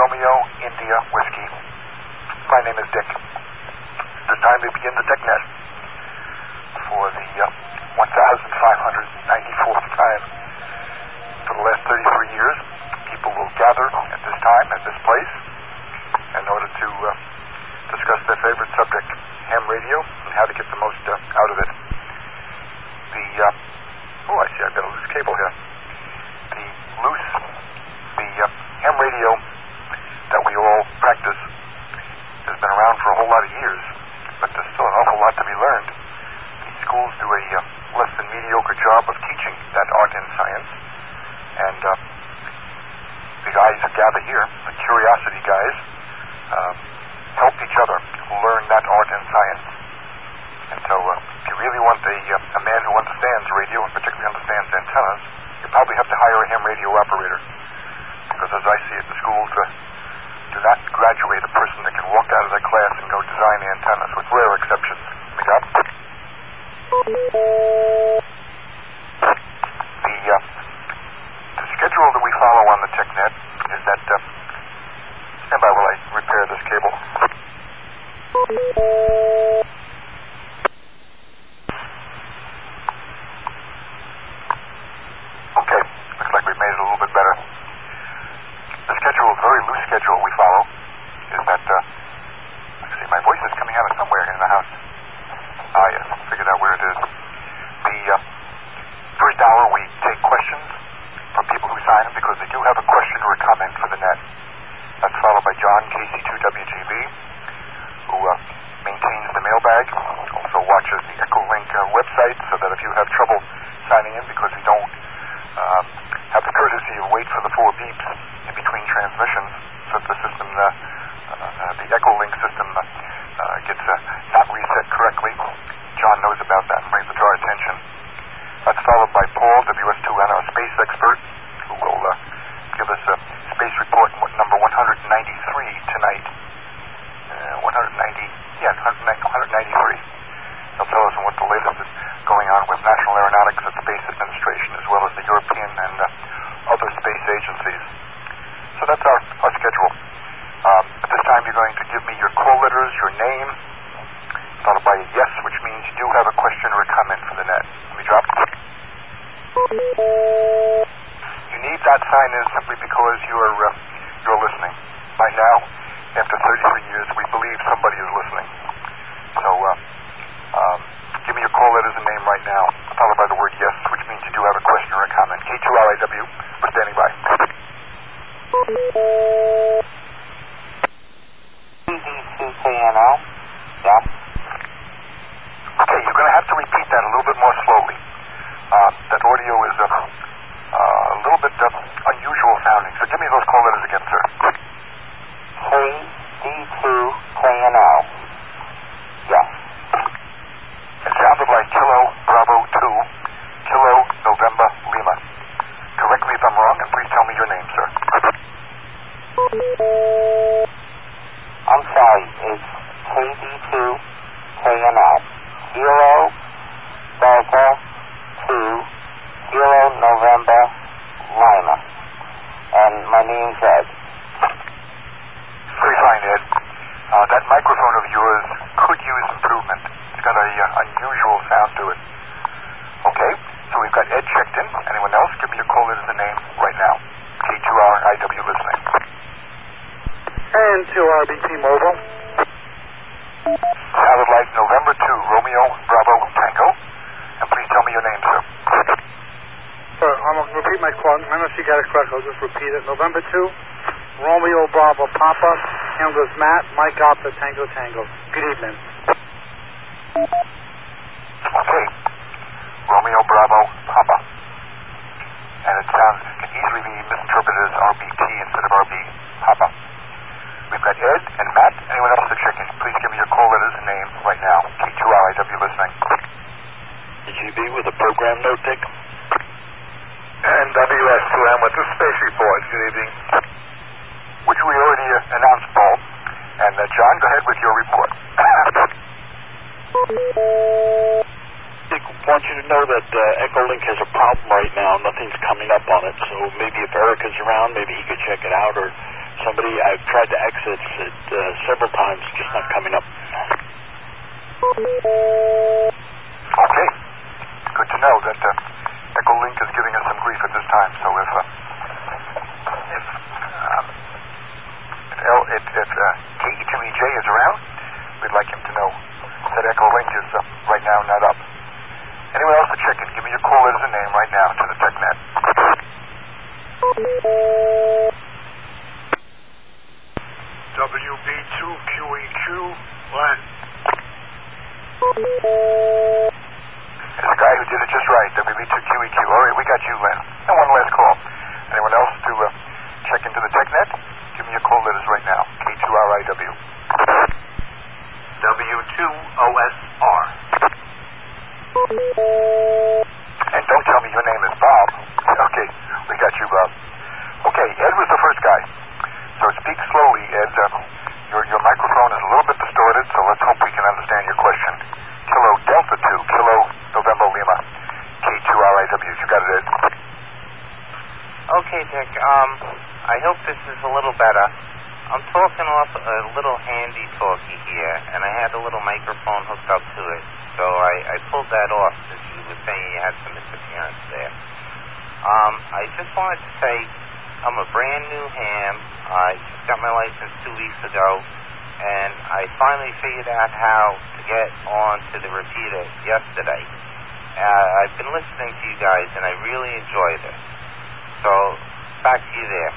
Romeo India Whiskey. My name is Dick. It's time to begin the TechNet for the 1,594th time. For the last 33 years, people will gather at this time, at this place, in order to discuss their favorite subject, ham radio, and how to get the most out of it. I see I've got a loose cable here. The ham radio that we all practice has been around for a whole lot of years, but there's still an awful lot to be learned. The schools do a less than mediocre job of teaching that art and science, and the guys who gather here, the curiosity guys, help each other learn that art and science. And so if you really want a man who understands radio, and particularly understands antennas, you probably have to hire a ham radio operator. Because as I see it, the schools do not graduate a person that can walk out of their class and go design antennas, with rare exceptions. The schedule that we follow on the TechNet is that... stand by while I repair this cable. Okay, looks like we've made it a little bit better. The schedule, the very loose schedule we follow, is that, let's see, my voice is coming out of somewhere in the house. Yes, figured out where it is. The first hour we take questions from people who sign them because they do have a question or a comment for the net. That's followed by John, KC2WGB, who maintains the mailbag, also watches the Echolink website, so that if you have trouble signing in because you don't have the courtesy of wait for the 4 beeps in between transmissions, so that the system, the Echolink system gets not reset correctly, John knows about that and brings it to our attention. That's followed by Paul, WS2N, our space expert, who will give us a space report number 193 tonight. 193. He'll tell us what the latest is going on with National Aeronautics and Space Administration, as well as the European and other space agencies. So that's our schedule. At this time, you're going to give me your call letters, your name, followed by a yes, which means you do have a question or a comment for the net. Let me drop. You need that sign in simply because you're listening. Right now, after 33 years, we believe somebody is listening. So give me your call letters and name right now, followed by the word yes, which means you do have a question or a comment. K2RIW, we're standing by. CD2KNO, yeah. Okay, you're going to have to repeat that a little bit more slowly. That audio is a little bit unusual sounding, so give me those call letters again, sir. KD2KNO, yes. It sounded like Kilo Bravo 2, Kilo November Lima. Correct me if I'm wrong, and please tell me your name, sir. I'm sorry, it's KD2KNO, Kilo Delta 2, Kilo November Lima. And my name's Ed. Very fine, Ed. That microphone of yours could use improvement. It's got a unusual sound to it. Okay, so we've got Ed checked in. Anyone else? Give me your call letters and name right now. K2RIW listening. And to RBT Mobile. Sounded like November 2, Romeo Bravo Tango. And please tell me your name, sir. Sir, I'm going to repeat my call. I don't know if you got it correct. I'll just repeat it. November 2, Romeo Bravo Papa, Handlers Matt, Mike Alpha, Tango Tango. Good evening. Okay. Romeo Bravo Papa. And it can easily be misinterpreted as RBT instead of RB Papa. We've got Ed and Matt. Anyone else to check in? Please give me your call letters and name right now. K2RIW listening. GB with a program note, Dick. And WS2M with the space report. Good evening. Which we already announced, Paul. And John, go ahead with your report. Dick, want you to know that Echolink has a problem right now. Nothing's coming up on it. So maybe if Eric is around, maybe he could check it out, or somebody. I've tried to exit it several times, just not coming up. Okay. Good to know that Echolink is giving us some grief at this time. So if KE2EJ is around, we'd like him to know that Echolink is right now not up. Anyone else to check in? Give me your call letters and name right now to the TechNet. WB2QEQ, Len. There's a guy who did it just right, WB2QEQ. All right, we got you, Len. And one last call. Anyone else to check into the TechNet? Give me your call letters right now. K2RIW. W2OSR. And don't tell me your name is Bob. Okay, we got you, Bob. Okay, Ed was the first guy. So speak slowly, Ed. Your microphone is a little bit distorted, so let's hope we can understand your question. Kilo Delta 2, Kilo November Lima, K2RIW. You got it, Ed? Okay, Dick. I hope this is a little better. I'm talking off a little handy talkie here, and I had a little microphone hooked up to it. So I pulled that off since you were saying you had some interference there. I just wanted to say I'm a brand new ham. I just got my license 2 weeks ago, and I finally figured out how to get on to the repeater yesterday. I've been listening to you guys, and I really enjoyed it. So, back to you there.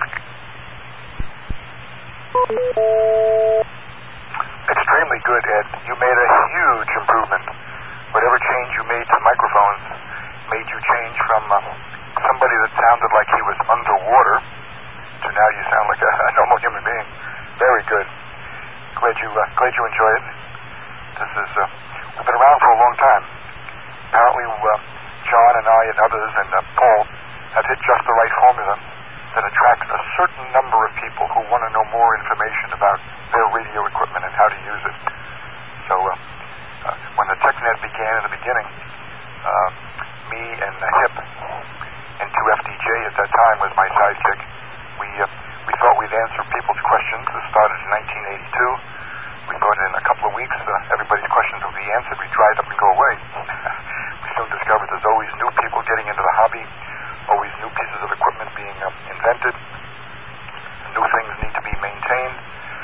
Extremely good, Ed. You made a huge improvement. Whatever change you made to microphones made you change from somebody that sounded like he was underwater to now you sound like a normal human being. Very good. Glad you enjoy it. This is we've been around for a long time. Apparently, John and I and others and Paul have hit just the right formula that attracts a certain number of people who want to know more information about their radio equipment and how to use it. So when the TechNet began in the beginning, me and Hip and 2FDJ at that time was my sidekick. We thought we'd answer people's questions. This started in 1982. We thought in a couple of weeks everybody's questions would be answered. We'd dry it up and go away. We soon discovered there's always new people getting into the hobby, always new pieces of equipment being invented. New things need to be maintained.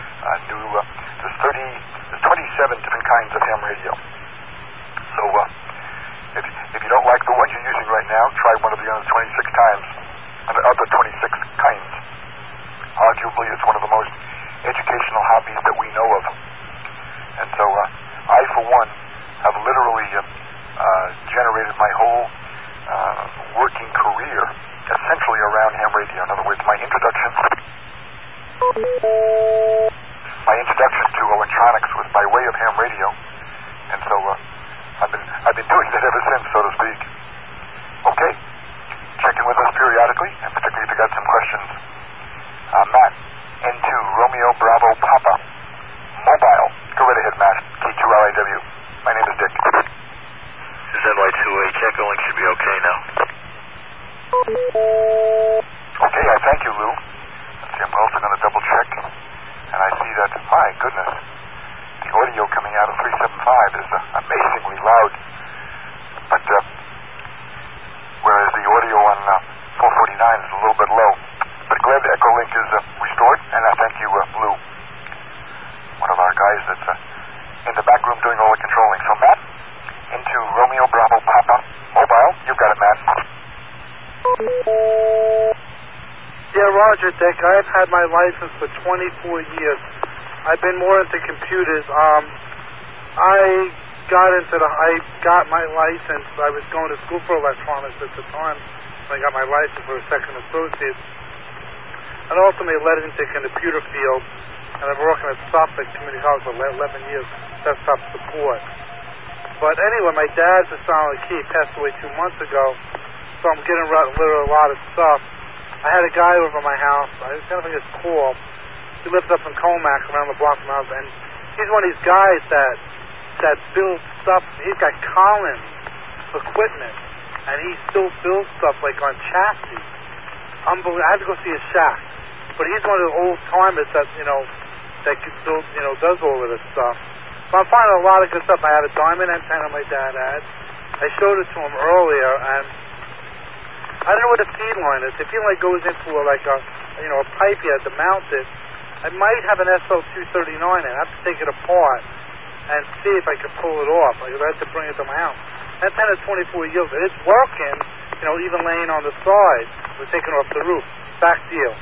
There's 27 different kinds of ham radio. So if you don't like the one you're using right now, try one of the other 26 times, other 26 kinds. Arguably, it's one of the most educational hobbies that we know of. And so I, for one, have literally generated my whole working career essentially around ham radio. In other words, my introduction to electronics was by way of ham radio, and so I've been doing that ever since, so to speak. Okay, check in with us periodically, and particularly if you got some questions. Matt, N2 Romeo Bravo Papa Mobile. Go right ahead, Matt. K2RIW. My name is Dick. This is NY2H. Echolink should be okay now. Okay, I thank you, Lou. Let's see, I'm also going to double check, and I see that, my goodness, the audio coming out of 375 is amazingly loud, but whereas the audio on 449 is a little bit low. But glad the Echolink is restored, and I thank you, Lou, one of our guys that's in the back room doing all the controlling. So, Matt, into Romeo Bravo Papa Mobile. You've got it, Matt. Yeah, Roger, Dick. I've had my license for 24 years. I've been more into computers. I got my license. I was going to school for electronics at the time. I got my license for a second associate. And ultimately led into the computer field. And I've been working at Suffolk Community College for 11 years, desktop support. But anyway, my dad's a silent key. He passed away 2 months ago. So I'm getting literally a lot of stuff. I had a guy over my house. I was going to think it's Paul. He lives up in Comac, around the block from my house. And he's one of these guys that builds stuff. He's got Collins equipment. And he still builds stuff like on chassis. Unbelievable. I had to go see his shack. But he's one of the old timers that, that can still, does all of this stuff. So I'm finding a lot of good stuff. I had a diamond antenna my dad had. I showed it to him earlier, and I don't know what a feed line is. The feed line goes into a pipe you had to mount it. I might have an SL239 in. I have to take it apart and see if I can pull it off. I have to bring it to my house. That antenna's 24 years old. It's working, even laying on the side. We're taking off the roof. Back to you.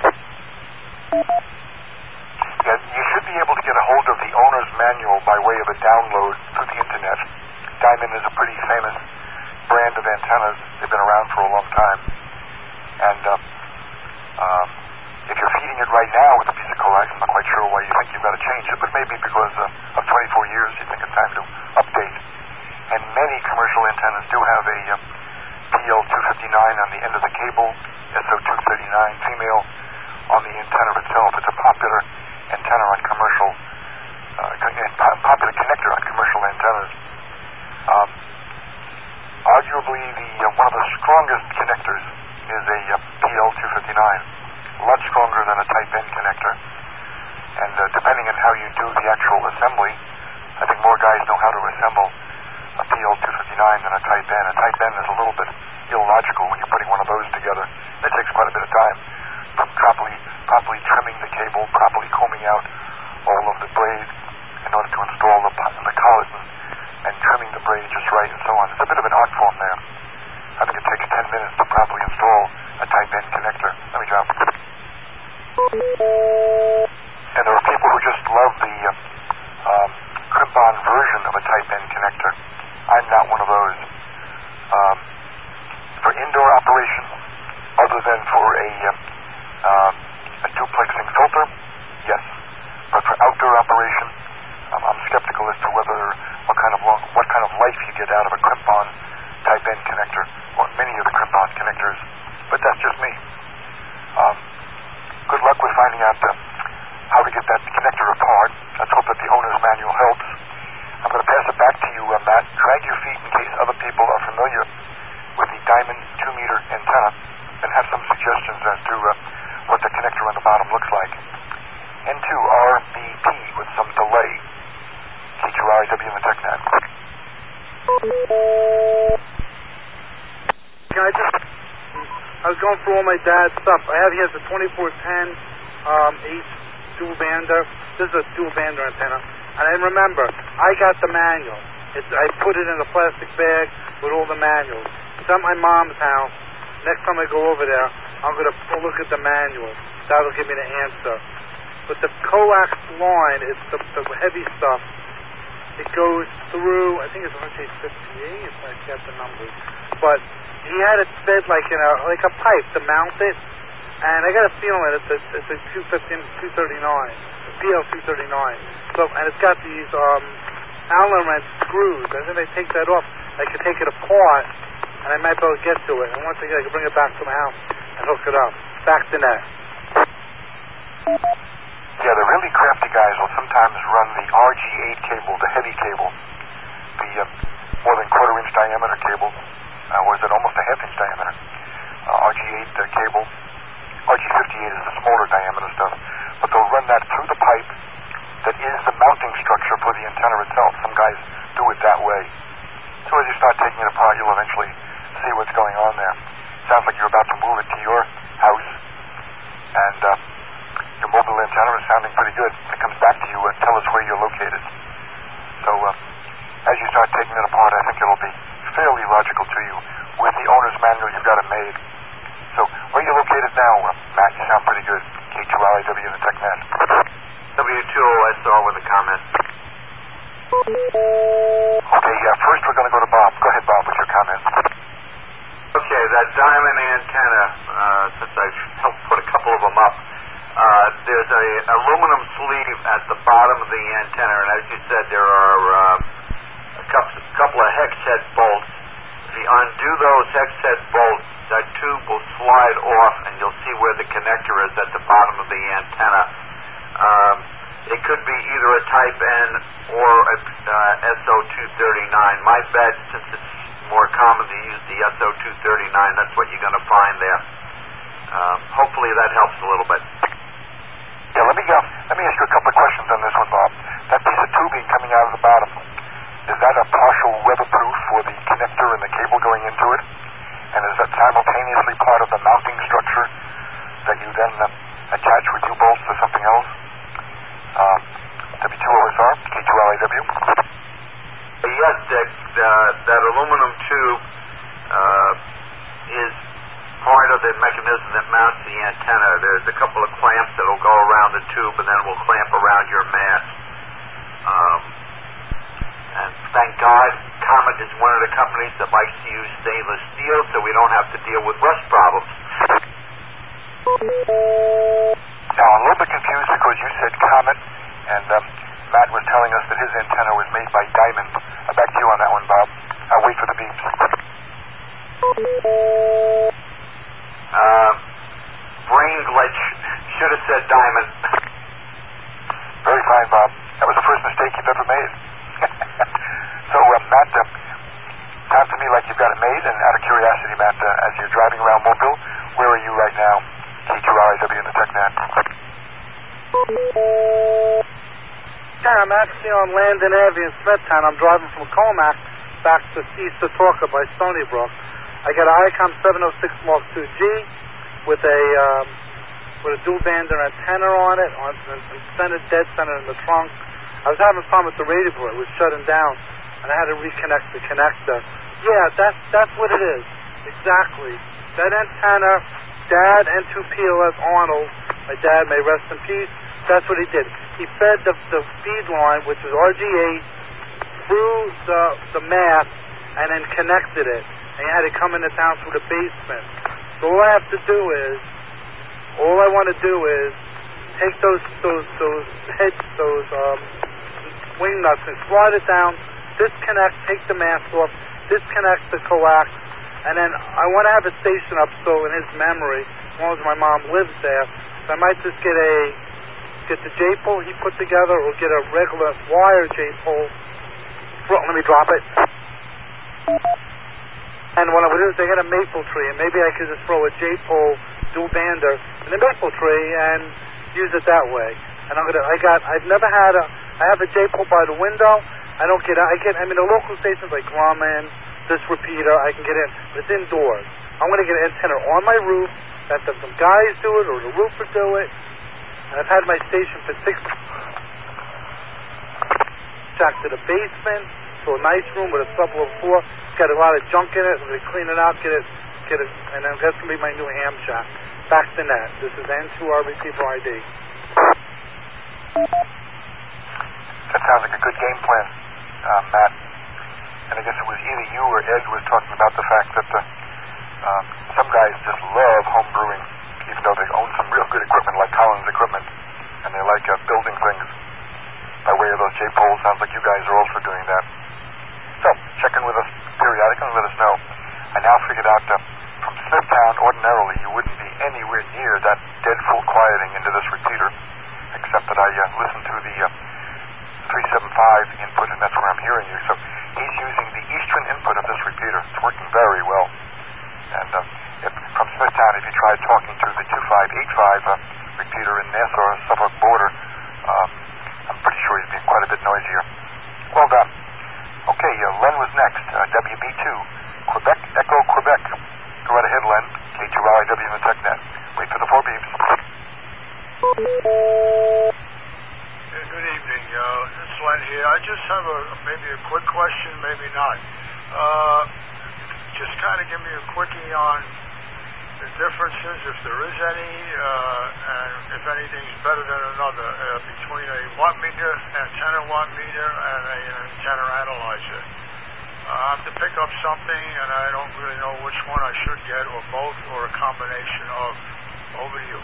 Yeah, you should be able to get a hold of the owner's manual by way of a download through the internet. Diamond is a pretty famous brand of antennas. They've been around for a long time. And if you're feeding it right now with a piece of coax, I'm not quite sure why you think you've got to change it, but maybe because of 24 years you think it's time to update. And many commercial antennas do have a PL259 on the end of the cable, SO239 female on the antenna itself. It's a popular antenna on commercial, popular connector on commercial antennas. Arguably, one of the strongest connectors is a PL259, a lot stronger than a Type N connector. And depending on how you do the actual assembly, I think more guys know how to assemble a PL259 than a Type N. A Type N is a little bit illogical when you're putting one of those together. It takes quite a bit of time. Properly trimming the cable, properly combing out all of the braid in order to install the collet and trimming the braid just right and so on. It's a bit of an art form there. I think it takes 10 minutes to properly install a Type N connector. Let me drop. And there are people who just love the crimp-on version of a Type N connector. I'm not one of those. For indoor operation, other than for a duplexing filter, yes. But for outdoor operation, I'm skeptical as to what kind of life you get out of a crimp-on Type N connector, or many of the crimp-on connectors. But that's just me. Good luck with finding out how to get that connector apart. Let's hope that the owner's manual helps. I'm going to pass it back to you, Matt. Drag your feet in case other people are familiar with the Diamond 2-meter antenna and have some suggestions as to what the connector on the bottom looks like. N2RBP with some delay. K2RIW in the TechNet. I was going through all my dad's stuff. He has a 2410 H dual bander. This is a dual bander antenna. And I remember, I got the manual. I put it in a plastic bag with all the manuals. It's at my mom's house. Next time I go over there, I'm going to look at the manual. That'll give me the answer. But the coax line, it's the heavy stuff. It goes through, I think it's RJ58, if I get the numbers. But he had it fed like in a pipe to mount it. And I got a feeling it's a 239, PL239. So, and it's got these Allen wrench screws. I think I take that off, I can take it apart, and I might be able to get to it. And once again, I can bring it back to my house and hook it up. Back to net. Yeah, the really crafty guys will sometimes run the RG8 cable, the heavy cable, the more than quarter-inch diameter cable, or is it almost a half-inch diameter? RG8 cable. RG58 is the smaller diameter stuff, but they'll run that through the pipe that is the mounting structure for the antenna itself. Some guys do it that way. So as you start taking it apart, you'll eventually see what's going on there. Sounds like you're about to move it to your house, and your mobile antenna is sounding pretty good. It comes back to you and tell us where you're located. So as you start taking it apart, I think it'll be fairly logical to you. With the owner's manual, you've got it made. So where are you located now, Matt? You sound pretty good. K2RIW in the TechNet. W2OSR with a comment. Okay, first we're going to go to Bob. Go ahead, Bob, with your comment. Okay, that diamond antenna, since I've helped put a couple of them up, there's a aluminum sleeve at the bottom of the antenna, and as you said, there are a couple of hex head bolts. If you undo those hex head bolts, that tube will slide off, and you'll see where the connector is at the bottom of the antenna. It could be either a Type N or a SO239. My bet, since it's more common to use the SO239, that's what you're going to find there. Hopefully that helps a little bit. going into it? And is that simultaneously part of the mounting structure that you then attach with U-bolts to something else? W2OSR, K2LIW. Yes, Dick. That aluminum tube is part of the mechanism that mounts the antenna. There's a couple of clamps that will go around the tube and then will clamp around your mast. And thank God, Comet is one of the companies that likes to use stainless steel so we don't have to deal with rust problems. Now, I'm a little bit confused because you said Comet, and Matt was telling us that his antenna was made by Diamond. Back to you on that one, Bob. I'll wait for the beeps. Brain glitch. Should have said Diamond. Very fine, Bob. That was the first mistake you've ever made. So, Matt, sounds to me like you've got it made, and out of curiosity, Matt, as you're driving around Mobile, where are you right now? K2RIW in the TechNet. Yeah, I'm actually on Landon Avenue in Smithtown. I'm driving from Comac back to East Setorca by Stony Brook. I got an ICOM 706 Mark II-G with a dual bander antenna on it, dead center in the trunk. I was having a problem with the radio port. It was shutting down, and I had to reconnect the connector. Yeah, that's what it is. Exactly. That antenna, Dad, N2PLS Arnold, my dad, may rest in peace, that's what he did. He fed the feed line, which is RG8, through the mast, and then connected it. And he had to come into town through the basement. So all I want to do is take those wing nuts and slide it down, disconnect, take the mast off, disconnect the coax, and then I want to have a station up so in his memory, as long as my mom lives there, so I might just get the J-pole he put together or get a regular wire J-pole. Let me drop it. And what I would do is I got a maple tree, and maybe I could just throw a J-pole dual bander in the maple tree and use it that way. And I have a J-pole by the window. I mean, the local stations like Grumman, this repeater, I can get in, but it's indoors. I'm going to get an antenna on my roof, have some guys do it, or the roofer do it. And I've had my station for 6 back to the basement, to a nice room with a sublevel floor. It's got a lot of junk in it. I'm going to clean it out, get it, and then that's going to be my new ham shack. Back to net. This is N2RBP for ID. That sounds like a good game plan, Matt. And I guess it was either you or Ed was talking about the fact that some guys just love home brewing, even though they own some real good equipment like Collins equipment, and they like building things by way of those J-poles. Sounds like you guys are also doing that. So, check in with us periodically and let us know. I now figured out from Smithtown, ordinarily, you wouldn't be anywhere near that dead full quieting into this repeater, except that I listened to the 375 input, and that's where I'm hearing you. So he's using the eastern input of this repeater. It's working very well. And from Smithtown, if you tried talking to the 2585 repeater in Nassau, Suffolk border, I'm pretty sure he's being quite a bit noisier. Well done. Okay, Len was next. WB2, Quebec, Echo, Quebec. Go right ahead, Len. K2RIW in the TechNet. Wait for the 4 beeps. Good evening. This is Len here. I just have maybe a quick question, maybe not. Just kind of give me a quickie on the differences, if there is any, and if anything's better than another, between a wattmeter, antenna wattmeter, and an antenna analyzer. I have to pick up something, and I don't really know which one I should get, or both, or a combination of. Over to you.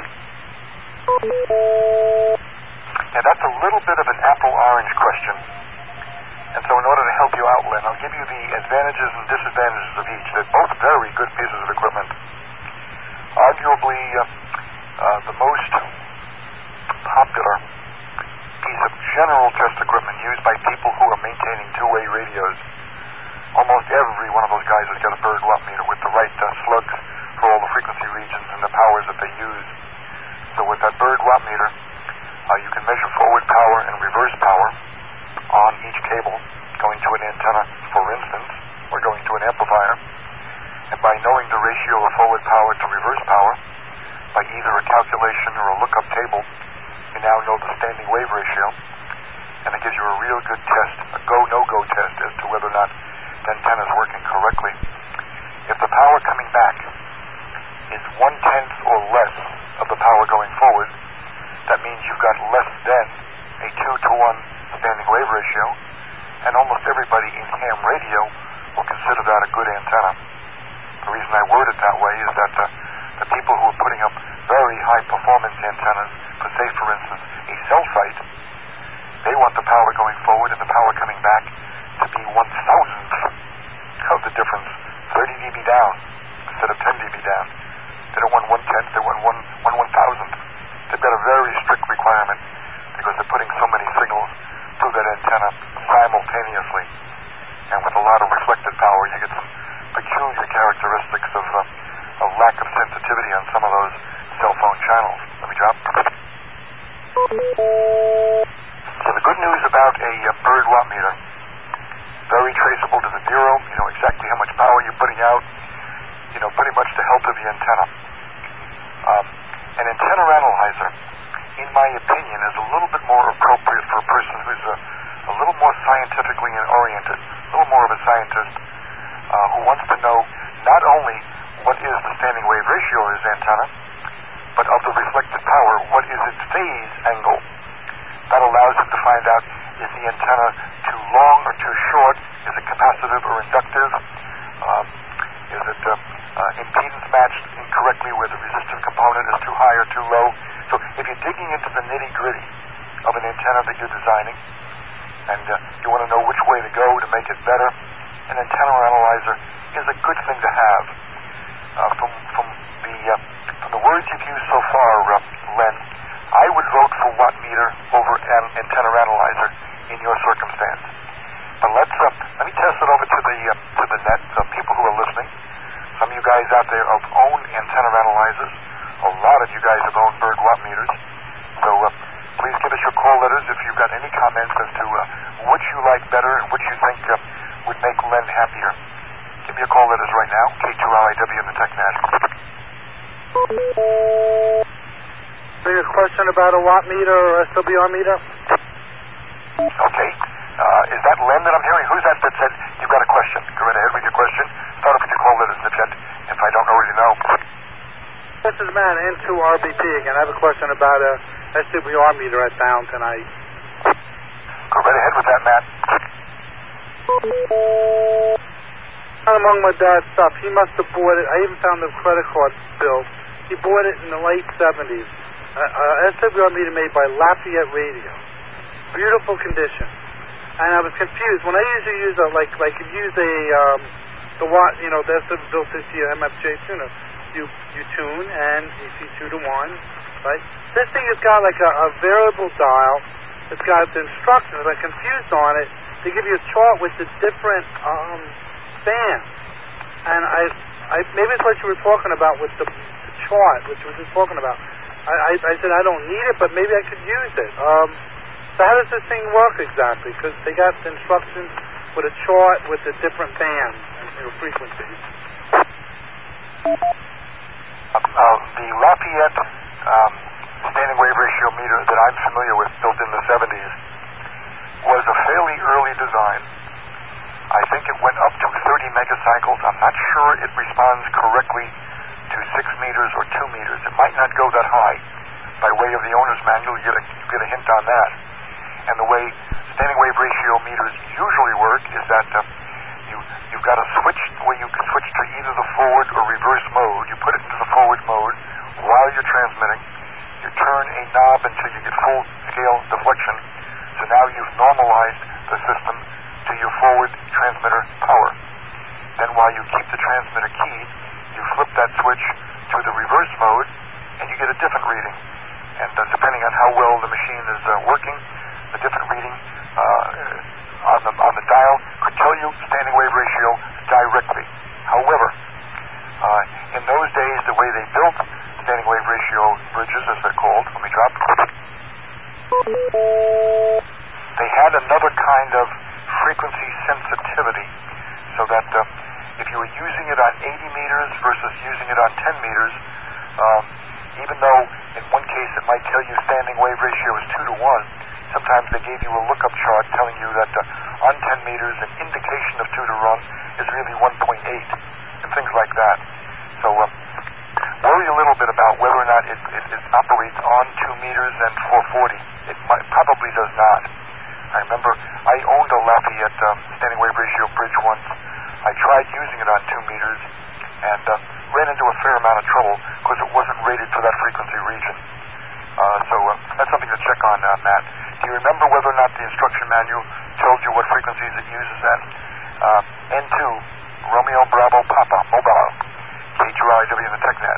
Now, that's a little bit of an apple-orange question. And so in order to help you out, Len, I'll give you the advantages and disadvantages of each. They're both very good pieces of equipment. Arguably, the most popular piece of general test equipment used by people who are maintaining two-way radios. Almost every one of those guys has got a Bird wattmeter with the right slugs for all the frequency regions and the powers that they use. So with that Bird wattmeter, you can measure forward power and reverse power on each cable going to an antenna, for instance, or going to an amplifier, and by knowing the ratio of forward power to reverse power, by either a calculation or a lookup table, you now know the standing wave ratio, and it gives you a real good test, a go-no-go test as to whether or not the antenna is working correctly. If the power coming back is 1/10 or less of the power going forward, that means you've got less than a 2-to-1 standing wave ratio, and almost everybody in ham radio will consider that a good antenna. The reason I word it that way is that the people who are putting up very high performance antennas for, say, for instance, a cell site, they want the power going forward and the power coming back to be 1/1000th of the difference, 30 dB down instead of 10 dB down. They don't want 1/10, they want 1/1000th. They've got a very strict requirement because they're putting so many signals through that antenna simultaneously. And with a lot of reflected power, you get some peculiar characteristics of lack of sensitivity on some of those cell phone channels. Let me drop. So the good news about a Bird watt meter, very traceable to the bureau, you know exactly how much power you're putting out, you know pretty much the health of the antenna. An antenna analyzer, in my opinion, is a little bit more appropriate for a person who's a little more scientifically oriented, a little more of a scientist, who wants to know not only what is the standing wave ratio of his antenna, but of the reflected power, what is its phase angle. That allows him to find out, is the antenna too long or too short? Is it capacitive or inductive? Is it impedance matched incorrectly where the resistive component is too high or too low? So if you're digging into the nitty-gritty of an antenna that you're designing, and you want to know which way to go to make it better, an antenna analyzer is a good thing to have. From the words you've used so far, Len, I would vote for watt meter over an antenna analyzer in your circumstance. But let me test it over to the net, the people who are listening. Some of you guys out there have owned antenna analyzers. A lot of you guys have owned Bird watt meters. So please give us your call letters if you've got any comments as to which you like better and which you think would make Len happier. Give me a call letters right now, K2LIW in the TechNet. Bring a question about a watt meter or SWR meter? Okay. Is that Len that I'm hearing? Who's that said you've got a question? Go right ahead with your question. Start off with your call letters, if I don't already know. This is Matt, N2RBP again. I have a question about a SWR meter I found tonight. Go right ahead with that, Matt. Among my dad's stuff, he must have bought it. I even found the credit card bill. He bought it in the late 70s. SWR meter made by Lafayette Radio. Beautiful condition. And I was confused. When I usually use the watt, you know, that's built into your MFJ tuner. You tune and you see 2 to 1, right? This thing has got like a variable dial. It's got the instructions. I'm confused on it. They give you a chart with the different bands. And I maybe it's what you were talking about with the chart, which we were just talking about. I said I don't need it, but maybe I could use it. So how does this thing work exactly? Because they got the instructions with a chart with the different bands and frequencies. The Lafayette standing wave ratio meter that I'm familiar with, built in the 70s, was a fairly early design. I think it went up to 30 megacycles. I'm not sure it responds correctly to 6 meters or 2 meters. It might not go that high. By way of the owner's manual, you get a hint on that. And the way standing wave ratio meters usually work is that you've got a switch where you can switch to either the forward or reverse mode. You put it into the forward mode while you're transmitting. You turn a knob until you get full scale deflection. So now you've normalized the system to your forward transmitter power. Then while you keep the transmitter keyed, you flip that switch to the reverse mode and you get a different reading. And depending on how well the machine is working, the different reading on the dial could tell you standing wave ratio directly. However, in those days, the way they built standing wave ratio bridges, as they're called, let me drop, they had another kind of frequency sensitivity, so that using it on 10 meters, even though in one case it might tell you standing wave ratio is 2 to 1, sometimes they gave you a lookup chart telling you that on 10 meters an indication of 2 to 1 is really 1.8 and things like that. So worry a little bit about whether or not it operates on 2 meters and 440. It probably does not. I remember I owned a Lafayette standing wave ratio bridge once. I tried using it on 2 meters and ran into a fair amount of trouble because it wasn't rated for that frequency region. So that's something to check on, Matt. Do you remember whether or not the instruction manual tells you what frequencies it uses at? N2, Romeo Bravo Papa, mobile, K2RIW in the TechNet.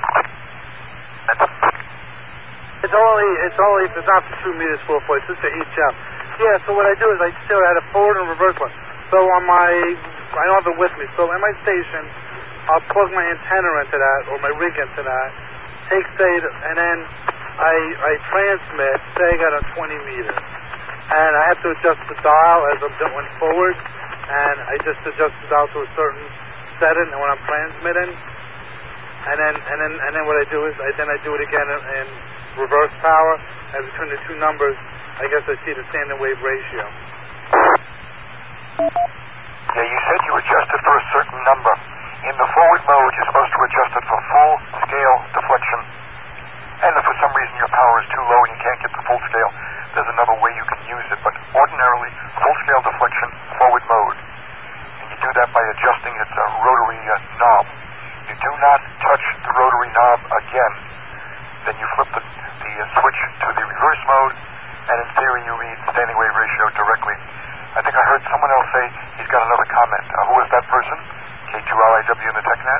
It's only, it's not the 2 meters 440, it's just the HF. Yeah, so what I do is I still had a forward and reverse one. So on my, I don't have it with me, so at my station, I'll plug my antenna into that, or my rig into that, take, say, and then I transmit, say I got a 20 meters. And I have to adjust the dial as I'm going forward, and I just adjust the dial to a certain setting when I'm transmitting. And then what I do is I do it again in reverse power, and between the two numbers, I guess I see the standing wave ratio. Yeah, you said you adjusted for a certain number. In the forward mode, you're supposed to adjust it for full scale deflection. And if for some reason your power is too low and you can't get the full scale, there's another way you can use it. But ordinarily, full scale deflection, forward mode. And you do that by adjusting its rotary knob. You do not touch the rotary knob again. Then you flip the switch to the reverse mode, and in theory you read standing wave ratio directly. I think I heard someone else say he's got another comment. Who is that person? K2RIW in the TechNet?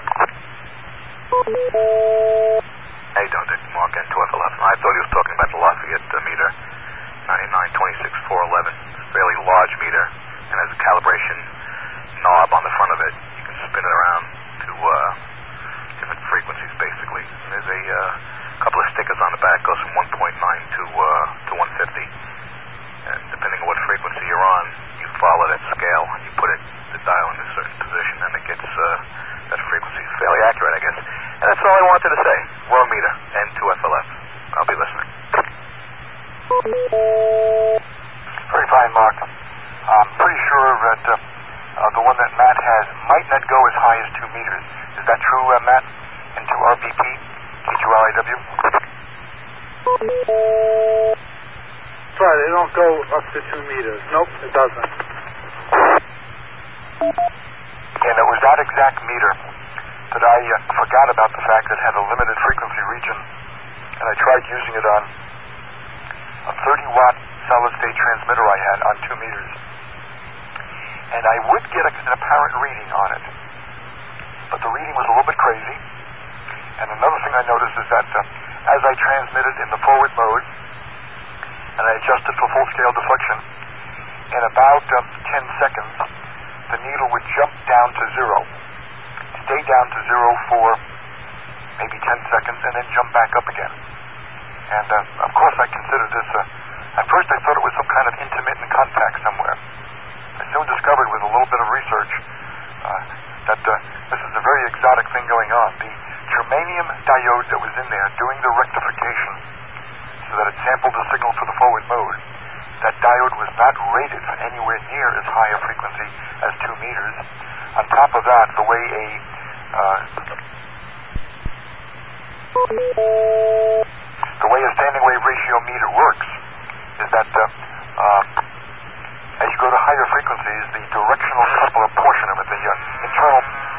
Hey, don't Dick, Mark N2FLF. I thought he was talking about the Lafayette meter, 9926-411. It's a fairly large meter and has a calibration knob on the front of it. You can spin it around to different frequencies, basically. And there's a couple of stickers on the back, goes from 1.9 to 150. And depending on what frequency you're on, you follow that scale and you put the dial in a certain position, and it gets that frequency. Fairly accurate, I guess. And that's all I wanted to say. World meter, N2FLF. I'll be listening. Very fine, Mark. I'm pretty sure that the one that Matt has might not go as high as 2 meters. Is that true, Matt? N2RBP, K2RIW? That's right, they don't go up to 2 meters. Nope, it doesn't. And it was that exact meter that I forgot about the fact that it had a limited frequency region, and I tried using it on a 30-watt solid-state transmitter I had on 2 meters. And I would get an apparent reading on it, but the reading was a little bit crazy. And another thing I noticed is that as I transmitted in the forward mode, and I adjusted for full-scale deflection, in about 10 seconds, the needle would jump down to 0, stay down to 0 for maybe 10 seconds, and then jump back up again. And, of course, I considered this, at first I thought it was some kind of intermittent contact somewhere. I soon discovered with a little bit of research that this is a very exotic thing going on. The germanium diode that was in there doing the rectification so that it sampled the signal for the forward mode, that diode was not rated for anywhere near as high a frequency as 2 meters. On top of that, the way a standing wave ratio meter works is that as you go to higher frequencies, the directional coupler portion of it, the internal...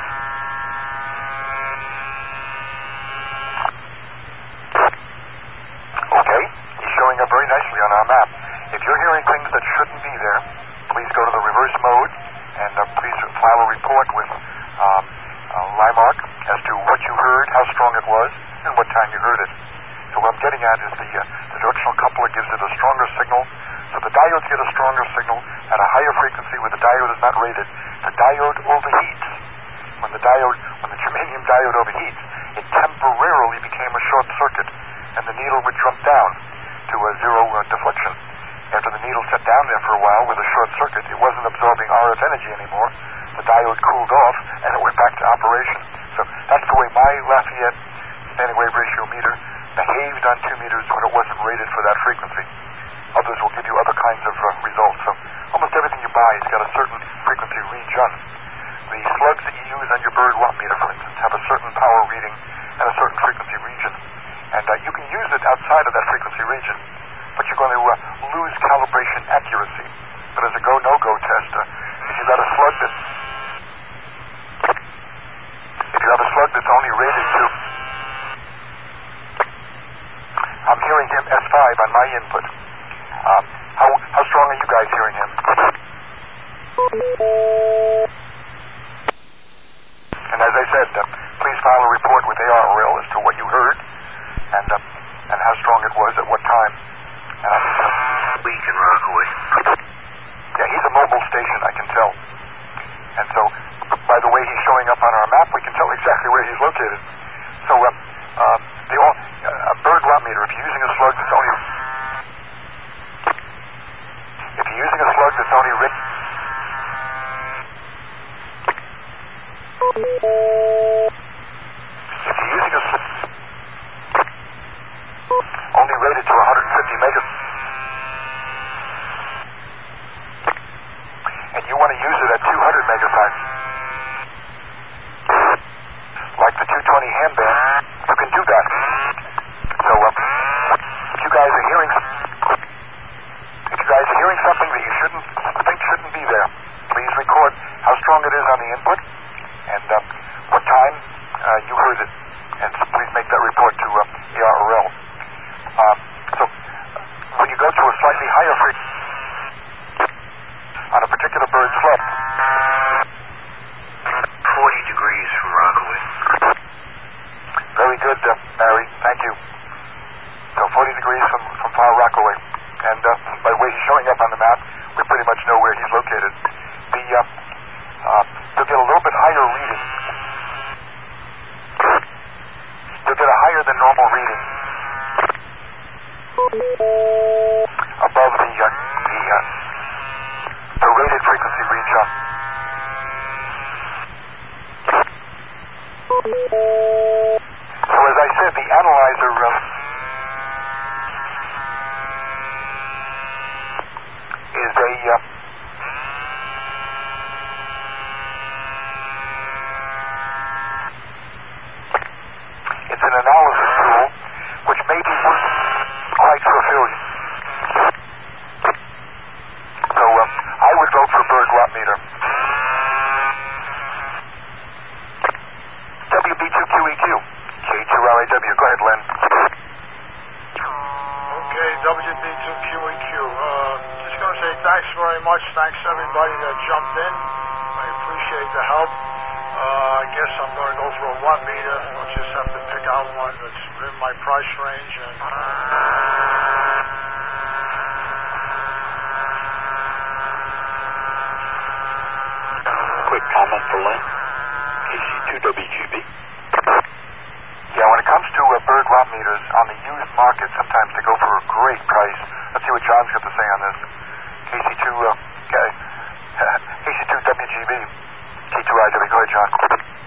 Okay, he's showing up very nicely on our map. If you're hearing things that shouldn't be there, please go to the reverse mode and please file a report with Limark as to what you heard, how strong it was, and what time you heard it. So what I'm getting at is the directional coupler gives it a stronger signal. So the diodes get a stronger signal at a higher frequency where the diode is not rated. The diode overheats. When the germanium diode overheats, it temporarily became a short circuit, and the needle would jump down to a 0 deflection. After the needle sat down there for a while with a short circuit, it wasn't absorbing RF energy anymore. The diode cooled off, and it went back to operation. So that's the way my Lafayette standing wave ratio meter behaved on 2 meters when it wasn't rated for that frequency. Others will give you other kinds of results. So almost everything you buy has got a certain frequency region. The slugs that you use on your bird watt meter, for instance, have a certain power reading and a certain frequency region. And you can use it outside of that frequency region, but you're going to lose calibration accuracy. But as a go, no-go test, if you've got a slug that's only rated to... I'm hearing him S5 on my input. How strong are you guys hearing him? And as I said, please file a report with ARRL as to what you heard and how strong it was at what time. Week in Rockaway. Yeah, he's a mobile station, I can tell. And so, by the way he's showing up on our map, we can tell exactly where he's located. So, a bird watt meter, if you're using a slug that's only rated... If you're using a slug only rated to 150 megahertz, and you want to use it at 200 megahertz, like the 220 ham band, you can do that. So, if you guys are hearing something that you shouldn't be there, please record how strong it is on the input and what time you heard it, and so please make that report to ARRL. So, when you go to a slightly higher frequency on a particular bird slug, 40 degrees from Rockaway. Very good, Barry. Thank you. So 40 degrees from Far Rockaway. And by the way he's showing up on the map, we pretty much know where he's located. You'll get a little bit higher reading. You'll get a higher than normal reading above the rated frequency region. So as I said, the analyzer is it's an analysis tool which maybe wouldn't quite fulfill you. So I would vote for bird watt meter. WB2QEQ, K2RAW. Go ahead, Len. Okay, WB2QEQ. Just going to say thanks very much. Thanks everybody that jumped in. I appreciate the help. I guess I'm going to go for a watt meter. I'll just have to pick out one that's within my price range. And quick comment for Len. KC2WGB. Yeah, when it comes to bird watt meters on the used market, sometimes they go for a great price. Let's see what John's got to say on this. KC2WGB, K2IW. Go ahead, John.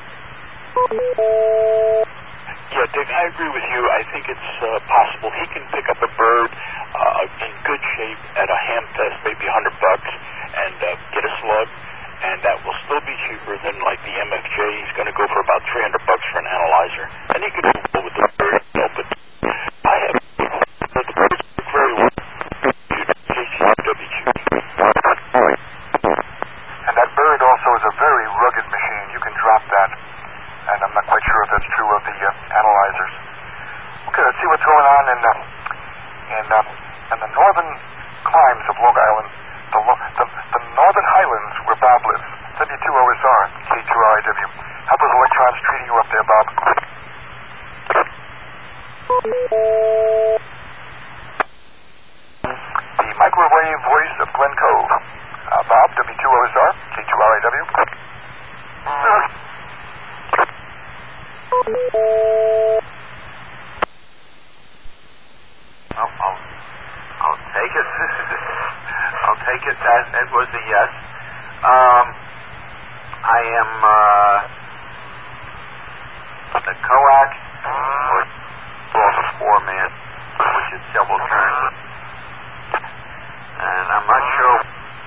Yeah, Dick, I agree with you. I think it's possible he can pick up a bird in good shape at a ham test, maybe $100, and get a slug, and that will still be cheaper than like the MFJ. He's going to go for about $300 for an analyzer, and he could do well with the bird. But I have the birds work very well. And that bird also is a very rugged machine. You can drop that, and I'm not quite sure if that's true of the analyzers. Okay, let's see what's going on in the northern climes of Long Island, the northern highlands where Bob lives. W2OSR, K2RIW. How those electrons treating you up there, Bob? The microwave voice of Glen Cove. Bob, W2OSR, K2RIW. I'll take it. I'll take it. That was a yes. I am coax, or off a 4-man, which is several turns. And I'm not sure.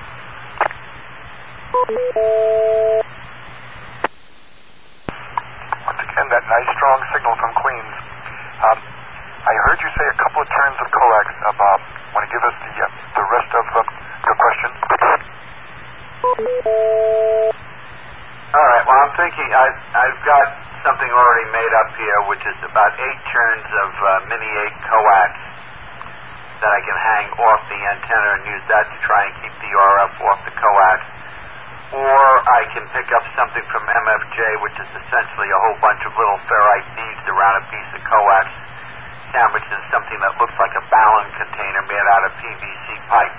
Once again, that nice strong signal from Queens. I heard you say a couple of turns of coax. Bob, want to give us the rest of your question? All right. Well, I'm thinking I've got something already made up here, which is about 8 turns of mini 8 coax that I can hang off the antenna and use that to try and keep the RF off the coax. Or I can pick up something from MFJ, which is essentially a whole bunch of little ferrite beads around a piece of coax, sandwiched in something that looks like a Ballon container made out of PVC pipe.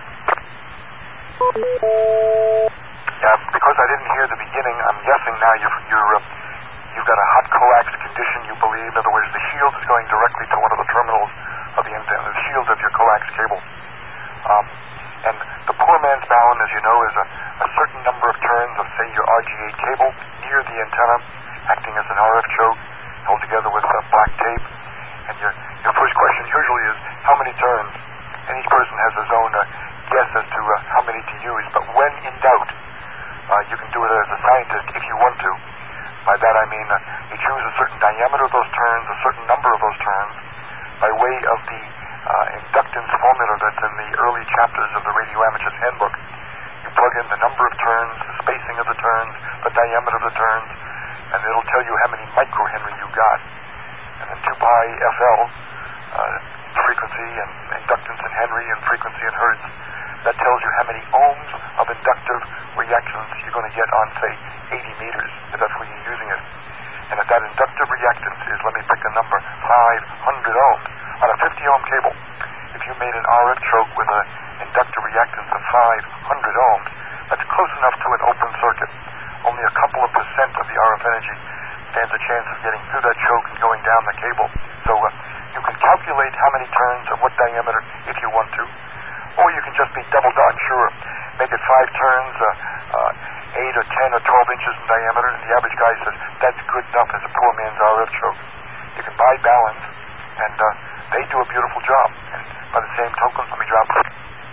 Because I didn't hear the beginning, I'm guessing now you've got a hot coax condition, you believe. In other words, the shield is going directly to one of the terminals of the antenna, the shield of your coax cable. And the poor man's Ballon, as you know, is a certain number of turns of, say, your RG8 cable near the antenna, acting as an RF choke, held together with black tape. And your first question usually is, how many turns? And each person has his own guess as to how many to use. But when in doubt, you can do it as a scientist if you want to. By that I mean you choose a certain diameter of those turns, a certain number of those turns, by way of the inductance formula that's in the early chapters of the Radio Amateur's Handbook. You plug in the number of turns, the spacing of the turns, the diameter of the turns, and it'll tell you how many microhenry you got. And then 2 pi FL, frequency and inductance in Henry and frequency in Hertz, that tells you how many ohms of inductive reactance you're going to get on, say, 80 meters, if that's where you're using it. And if that inductive reactance is, let me pick a number, 500 ohms, on a 50-ohm cable, if you made an RF choke with an inductive reactance of 500 ohms, that's close enough to an open circuit. Only a couple of percent of the RF energy stands a chance of getting through that choke and going down the cable. So you can calculate how many turns of what diameter if you want to, or you can just be double darn sure. Make it 5 turns, 8 or 10 or 12 inches in diameter, and the average guy says that's good enough as a poor man's RF choke. You can buy Ballons, and they do a beautiful job. And by the same token, let me drop it.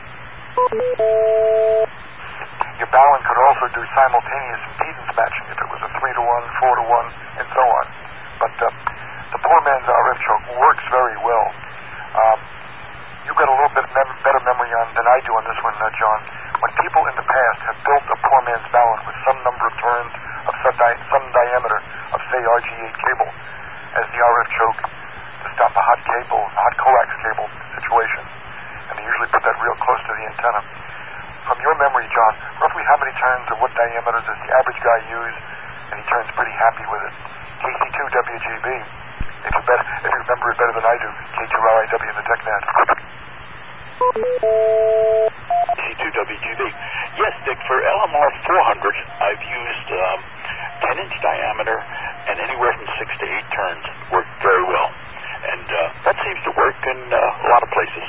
Your Ballon could also do simultaneous impedance matching if it was a 3-to-1, 4-to-1, and so on. But the poor man's RF choke works very well. You've got a little bit better memory than I do on this one, John. When people in the past have built a poor man's Ballon with some number of turns of some diameter of, say, RG8 cable as the RF choke to stop a hot coax cable situation, and they usually put that real close to the antenna. From your memory, John, roughly how many turns of what diameter does the average guy use, and he turns pretty happy with it? KC2WGB, if you remember it better than I do, K2RIW in the TechNet. KC2WGB. Yes, Dick, for LMR 400s, I've used 10-inch diameter and anywhere from 6 to 8 turns. Worked very well. And that seems to work in a lot of places.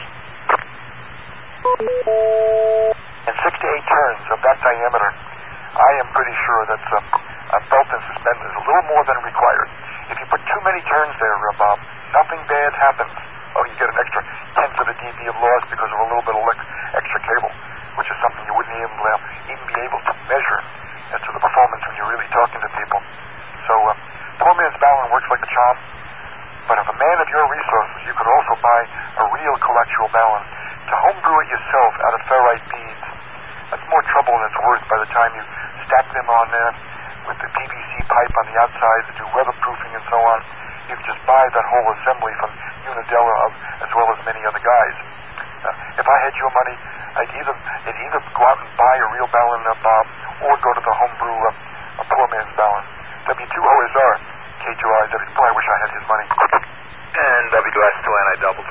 And 6 to 8 turns of that diameter, I am pretty sure that's a belt and suspenders, a little more than required. If you put too many turns there, Bob, nothing bad happens. Oh, you get an extra tenth of a dB of loss because of a little bit of extra cable, which is something you wouldn't even be able to measure as to the performance when you're really talking to people. So, poor man's Ballon works like a charm. But if a man of your resources, you could also buy a real coaxial Ballon to homebrew it yourself out of ferrite beads. That's more trouble than it's worth by the time you stack them on there with the PVC pipe on the outside to do weatherproofing and so on. You can just buy that whole assembly from Unidella as well as many other guys. If I had your money, I'd either go out and buy a real Ballon, Bob, or go to the homebrew a poor man's Ballon. W2OSR, K2RIW. Boy, I wish I had his money. And WS2N, I doubled.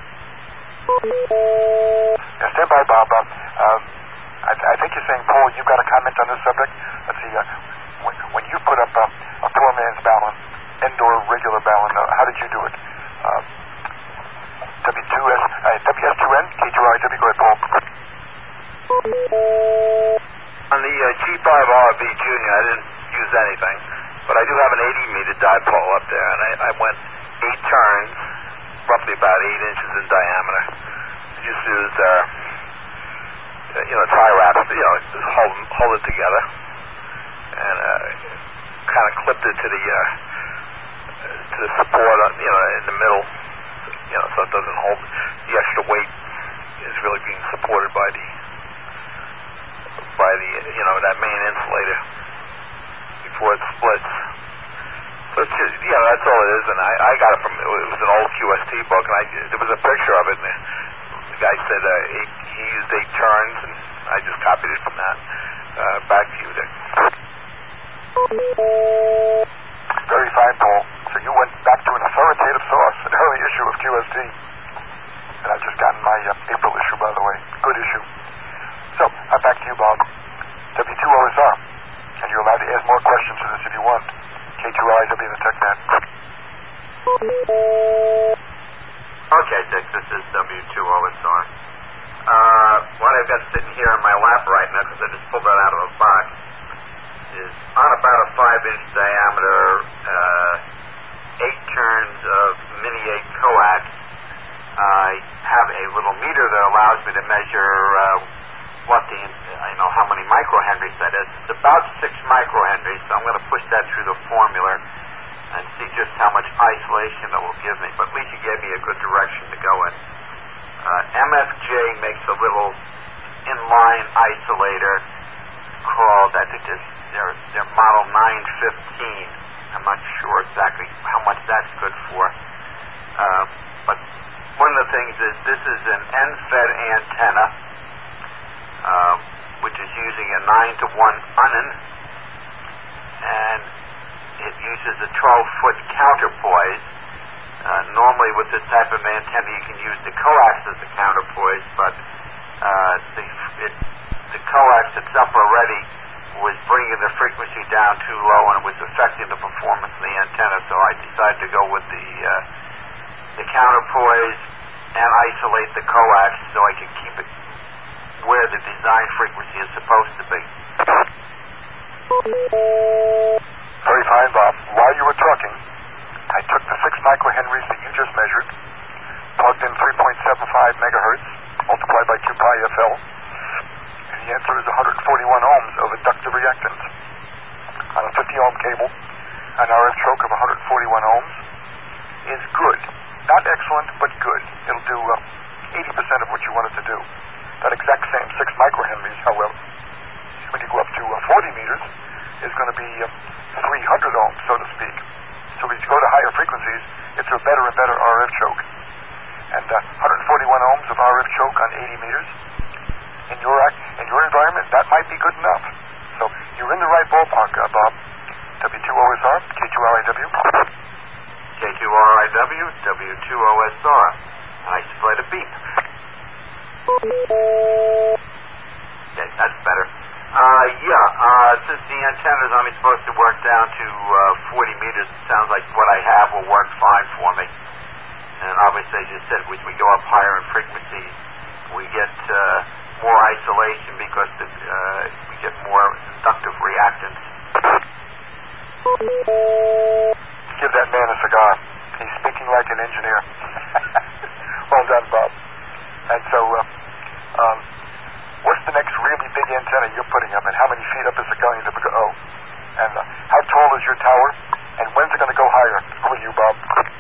Now, stand by, Bob. I think you're saying, Paul, you've got a comment on this subject? Let's see. When you put up a poor man's Ballon, indoor regular Ballon, how did you do it? WS2N, K2RIW. Go ahead, Paul. On the G5RB Junior, I didn't use anything, but I do have an 80-meter dipole up there, and I went 8 turns, roughly about 8 inches in diameter. Just used, tie wraps, just hold it together, and kind of clipped it to the support, in the middle, so it doesn't hold. The extra weight is really being supported by the that main insulator before it splits. So it's just, that's all it is. And I got it from, it was an old QST book, and there was a picture of it, and the guy said he used 8 turns, and I just copied it from that. Back to you, Dick. Very fine, Paul. So you went back to an authoritative source, an early issue of QST. And I've just gotten my April issue, by the way. Good issue. So, back to you, Bob. W2OSR. And you're allowed to ask more questions to this if you want. K2LIW in the TechNet. Okay, Dick, this is W2OSR. What I've got sitting here on my lap right now, because I just pulled that out of a box, is on about a 5-inch diameter, 8 turns of Mini 8 coax. I have a little meter that allows me to measure how many microhenries that is. It's about 6 microhenries, so I'm going to push that through the formula and see just how much isolation it will give me. But at least you gave me a good direction to go in. MFJ makes a little inline isolator called, I think their model 915. I'm not sure exactly how much that's good for. But one of the things is this is an end-fed antenna, which is using a 9-to-1 Unen, and it uses a 12-foot counterpoise. Normally with this type of antenna you can use the coax as the counterpoise, but the coax that's up already was bringing the frequency down too low, and it was affecting the performance of the antenna, so I decided to go with the counterpoise and isolate the coax so I could keep it where the design frequency is supposed to be. Very fine, Bob. While you were talking, I took the 6 microhenries that you just measured, plugged in 3.75 megahertz, multiplied by 2 pi FL, and the answer is 141 ohms of inductive reactance. On a 50 ohm cable, an RF choke of 141 ohms is good. Not excellent, but good. It'll do 80% of what you want it to do. That exact same 6 microhenries, however, when you go up to 40 meters, is going to be 300 ohms, so to speak. So as you go to higher frequencies, it's a better and better RF choke. And 141 ohms of RF choke on 80 meters, in your environment, that might be good enough. So you're in the right ballpark, Bob. W2OSR, K2LIW. K2RIW, W2OSR. And I should let a beep. Okay, that's better. Since the antenna is only supposed to work down to 40 meters, it sounds like what I have will work fine for me. And obviously, as you said, as we go up higher in frequency, we get more isolation because we get more inductive reactance. Give that man a cigar. He's speaking like an engineer. Well done, Bob. And so, what's the next really big antenna you're putting up, and how many feet up is it going to go? And how tall is your tower, and when's it going to go higher? Over to you, Bob.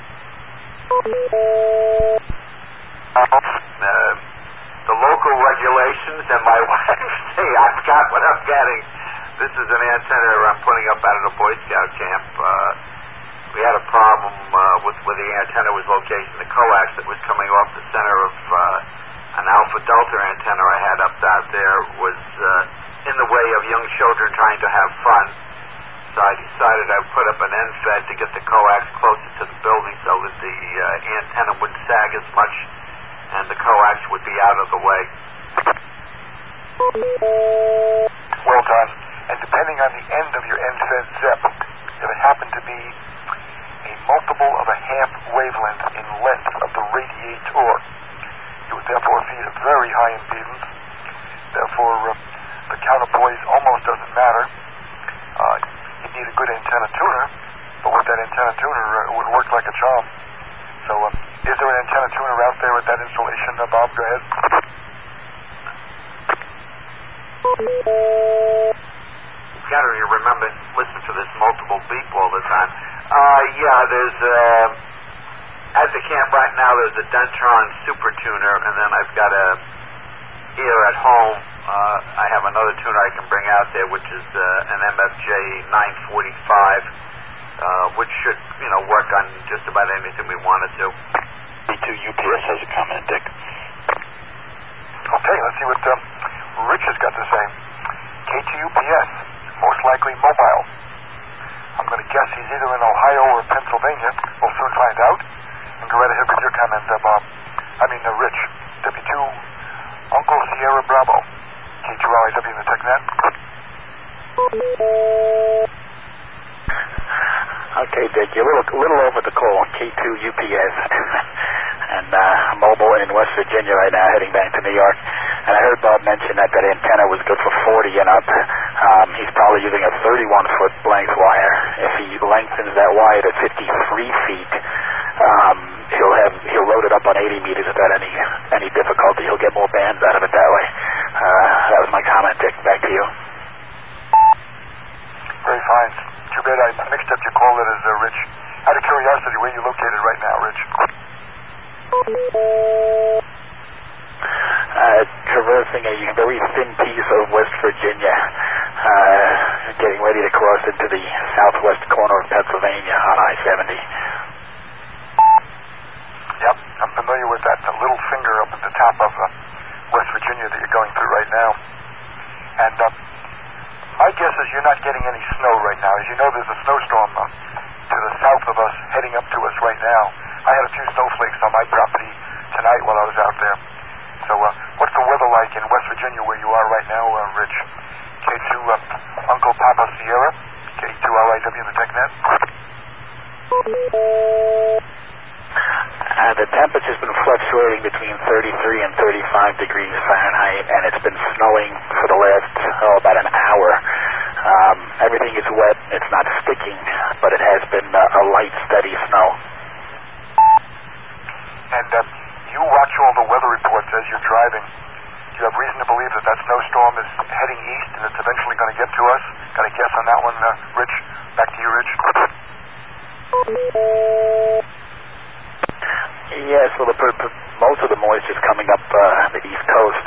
The local regulations and my wife say I've got what I'm getting. This is an antenna I'm putting up out of the Boy Scout camp. We had a problem with where the antenna was located. The coax that was coming off the center of an Alpha Delta antenna I had up out there was in the way of young children trying to have fun. So I decided I'd put up an end fed to get the coax closer to the building so that the antenna wouldn't sag as much and the coax would be out of the way. Well done. And depending on the end of your end-fed ZEP, if it happened to be a multiple of a half wavelength in length of the radiator, you would therefore feed a very high impedance. Therefore, the counterpoise almost doesn't matter. You need a good antenna tuner, but with that antenna tuner, it would work like a charm. So, is there an antenna tuner out there at that installation, Bob? Go ahead. You gotta remember, listen to this multiple beep all the time. There's, at the camp right now, there's a Dentron Super Tuner, and then I've got here at home, I have another tuner I can bring out there, which is an MFJ 945, which should, work on just about anything we want it to. B2 UPS has a comment, Dick. Okay, let's see what Rich has got to say. K2UPS, most likely mobile. I'm going to guess he's either in Ohio or Pennsylvania. We'll soon find out. And go right ahead with your comment, Bob. Rich. W2 Uncle Sierra Bravo. K2LIW in the TechNet. Okay, Dick, you're a little over the call. K2 UPS. And mobile in West Virginia right now, heading back to New York. And I heard Bob mention that antenna was good for 40 and up. He's probably using a 31-foot length wire. If he lengthens that wire to 53 feet, he'll load it up on 80 meters without any difficulty. He'll get more bands out of it that way. That was my comment, Dick. Back to you. Very fine. Too bad I mixed up your call letters, Rich. Out of curiosity, where are you located right now, Rich? Traversing a very thin piece of West Virginia, getting ready to cross into the southwest corner of Pennsylvania on I-70. Yep, I'm familiar with that little finger up at the top of West Virginia that you're going through right now. And my guess is you're not getting any snow right now. As you know, there's a snowstorm to the south of us, heading up to us right now. I had a few snowflakes on my property tonight while I was out there. So what's the weather like in West Virginia where you are right now, Rich? K2 Uncle Papa Sierra, K2LIW in the TechNet. The temperature's been fluctuating between 33 and 35 degrees Fahrenheit, and it's been snowing for the last, about an hour. Everything is wet. It's not sticking, but it has been a light, steady snow. And you watch all the weather reports as you're driving. Do you have reason to believe that snowstorm is heading east and it's eventually going to get to us? Got a guess on that one, Rich? Back to you, Rich. Yes, well, most of the moisture's coming up the East Coast.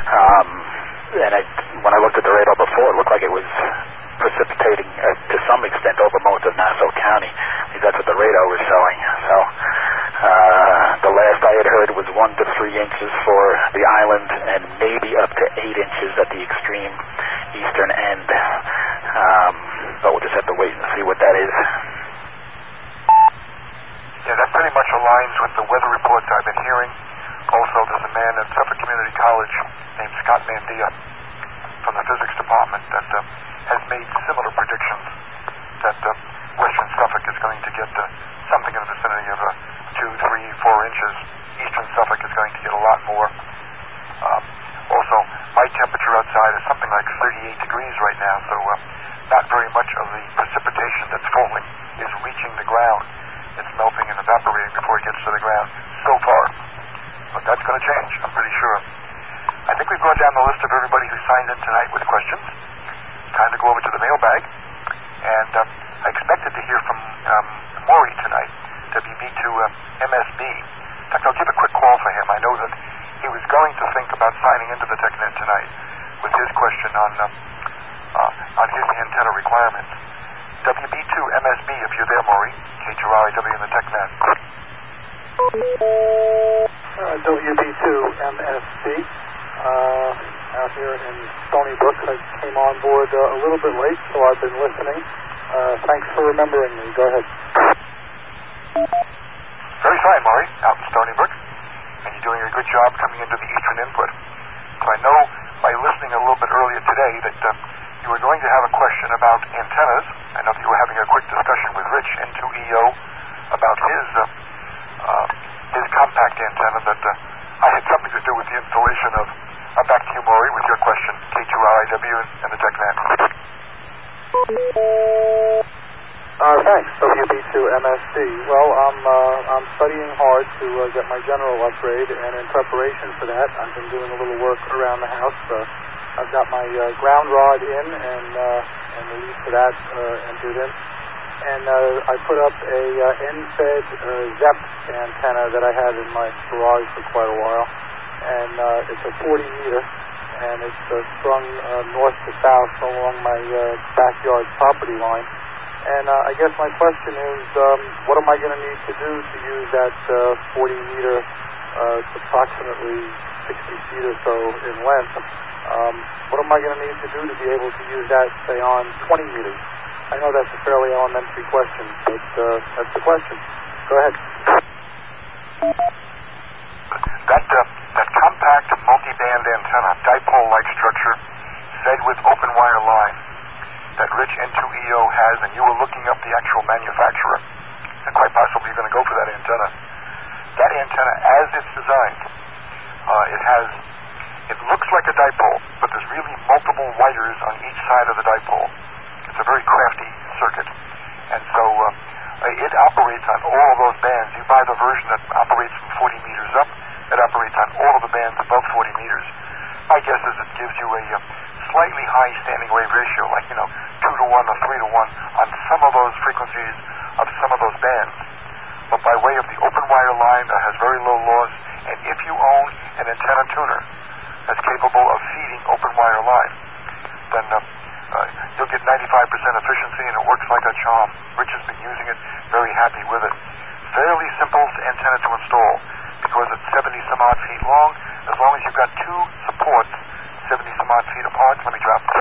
When I looked at the radar before, it looked like it was precipitating to some extent over most of Nassau County. I think that's what the radar was showing. So the last I had heard was 1 to 3 inches for the island and maybe up to 8 inches at the extreme eastern end. But we'll just have to wait and see what that is. Yeah, that pretty much aligns with the weather reports I've been hearing. Also, there's a man at Suffolk Community College named Scott Mandia from the physics department that has made similar predictions that western Suffolk is going to get something in the vicinity of 2, 3, 4 inches. Eastern Suffolk is going to get a lot more. Also, my temperature outside is something like 38 degrees right now, so not very much of the precipitation that's falling is reaching the ground. It's melting and evaporating before it gets to the ground so far. But that's going to change, I'm pretty sure. I think we've gone down the list of everybody who signed in tonight with questions. Time to go over to the mailbag. And I expected to hear from Maury tonight, WB2 MSB. In fact, I'll give a quick call for him. I know that he was going to think about signing into the TechNet tonight with his question on his antenna requirements. WB2 MSB, if you're there, Maury. K2LIW in the TechNet. WB2 MSB. Out here in Stony Brook. I came on board a little bit late, so I've been listening. Thanks for remembering me. Go ahead. Very fine, Maury, out in Stony Brook. And you're doing a good job coming into the Eastern Input. So I know by listening a little bit earlier today that you were going to have a question about antennas. I know that you were having a quick discussion with Rich, N2EO, about his compact antenna that I had something to do with the installation of. Back to you, Maury, with your question. K2LIW and the TechNet. Thanks. WB2MSC. Well, I'm studying hard to get my general upgrade, and in preparation for that, I've been doing a little work around the house. I've got my ground rod in, and the lead for that entered in. And I put up a end-fed ZEP antenna that I had in my garage for quite a while. And it's a 40 meter, and it's strung north to south along my backyard property line. And I guess my question is, what am I going to need to do to use that 40 meter, it's approximately 60 feet or so in length? What am I going to need to do to be able to use that, say, on 20 meters? I know that's a fairly elementary question, but that's the question. Go ahead. That compact multi-band antenna, dipole-like structure, fed with open wire line, that Rich N2EO has, and you were looking up the actual manufacturer, and quite possibly you're going to go for that antenna. That antenna, as it's designed, it looks like a dipole, but there's really multiple wires on each side of the dipole. It's a very crafty circuit, and so it operates on all of those bands. You buy the version that operates from 40 meters up. It operates on all of the bands above 40 meters. My guess is it gives you a slightly high standing wave ratio, like 2 to 1 or 3 to 1 on some of those frequencies of some of those bands. But by way of the open wire line that has very low loss, and if you own an antenna tuner that's capable of feeding open wire line, then you'll get 95% efficiency, and it works like a charm. Rich has been using it, very happy with it. Fairly simple antenna to install because it's 70-some odd feet long. As long as you've got two supports 70-some odd feet apart, let me drop.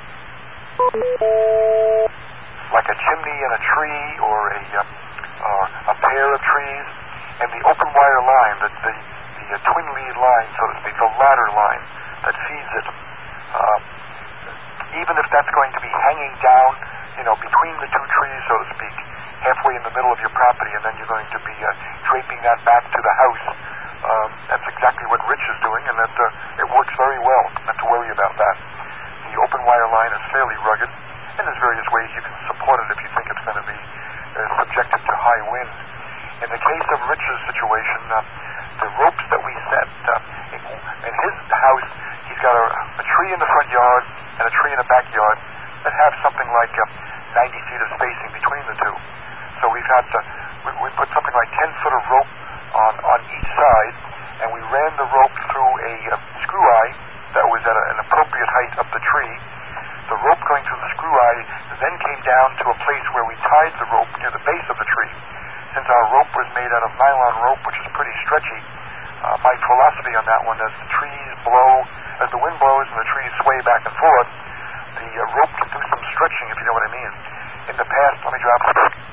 Like a chimney in a tree or a pair of trees, and the open wire line, the twin lead line, so to speak, the ladder line that feeds it. Even if that's going to be hanging down, between the two trees, so to speak, halfway in the middle of your property, and then you're going to be draping that back to the house. That's exactly what Rich is doing, and that it works very well. Not to worry about that. The open wire line is fairly rugged, and there's various ways you can support it if you think it's going to be subjected to high wind. In the case of Rich's situation, the ropes that we set in his house, he's got a tree in the front yard and a tree in the backyard that have something like 90 feet of spacing between the two. So we've had we put something like 10 foot of rope on each side, and we ran the rope through a screw eye that was at an appropriate height up the tree. The rope going through the screw eye then came down to a place where we tied the rope near the base of the tree. Since our rope was made out of nylon rope, which is pretty stretchy, my philosophy on that one, as the wind blows and the trees sway back and forth, the rope can do some stretching, if you know what I mean. In the past, let me drop.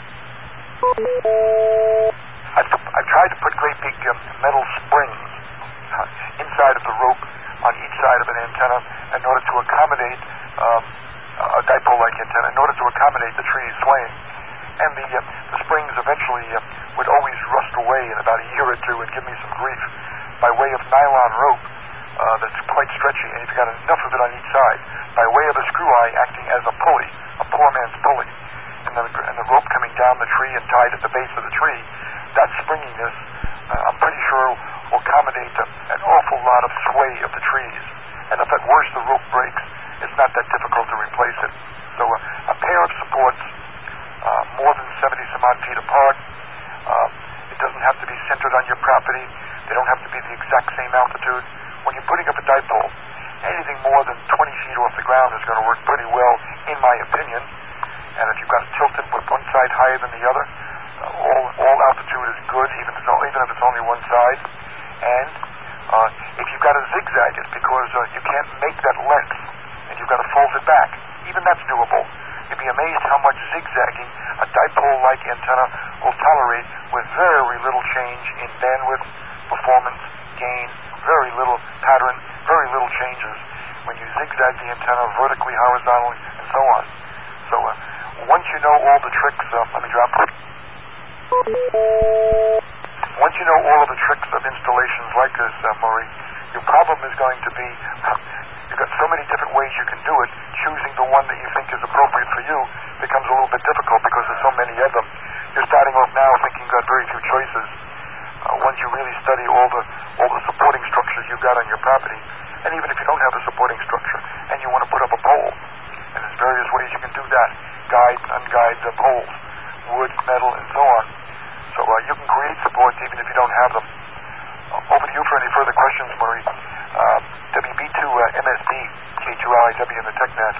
I've tried to put great big metal springs inside of the rope on each side of an antenna in order to accommodate a dipole-like antenna, in order to accommodate the trees swaying. And the springs eventually would always rust away in about a year or two and give me some grief. By way of nylon rope that's quite stretchy, and if you've got enough of it on each side, by way of a screw eye acting as a pulley, a poor man's pulley, and the rope coming down the tree and tied at the base of the tree, that springiness, I'm pretty sure, will accommodate an awful lot of sway of the trees. And if at worst the rope breaks, it's not that difficult to replace it. So a pair of supports, more than 70-some odd feet apart. It doesn't have to be centered on your property. They don't have to be the exact same altitude. When you're putting up a dipole, anything more than 20 feet off the ground is going to work pretty well, in my opinion. And if you've got it tilted with one side higher than the other, all altitude is good, even if it's only one side. And if you've got to zigzag it because you can't make that length and you've got to fold it back, even that's doable. You'd be amazed how much zigzagging a dipole-like antenna will tolerate with very little change in bandwidth, performance, gain, very little pattern, very little changes when you zigzag the antenna vertically, horizontally, and so on. So once you know all the tricks, let me drop it. Once you know all of the tricks of installations like this, Maury, your problem is going to be You've got so many different ways you can do it. Choosing the one that you think is appropriate for you becomes a little bit difficult because there's so many of them. You're starting off now thinking you've got very few choices. Once you really study all the supporting structures you've got on your property, and even if you don't have a supporting structure and you want to put up a pole, and there's various ways you can do that, guide, unguide poles, wood, metal, and so on. So you can create supports even if you don't have them. Over to you for any further questions, Murray. WB2 MSD, K2LIW in the TechNet.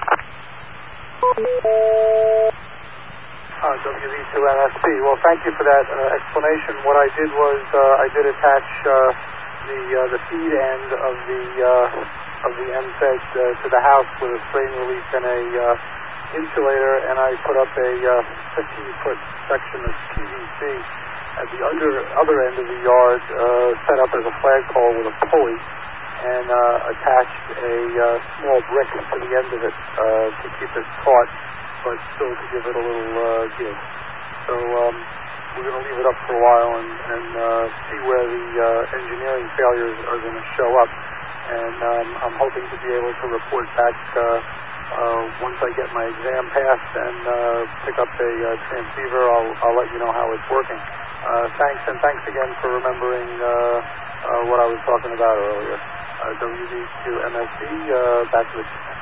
WB2 MSD. Well, thank you for that explanation. What I did was I did attach the feed end of the MFED to the house with a strain relief and a insulator, and I put up a 15-foot section of PVC at the other end of the yard, set up as a flagpole with a pulley, and attached a small brick to the end of it to keep it taut, but still to give it a little give. So we're going to leave it up for a while and see where the engineering failures are going to show up. And I'm hoping to be able to report back once I get my exam passed and pick up a transceiver. I'll let you know how it's working. Thanks again for remembering what I was talking about earlier. WB2 MSD, back to the...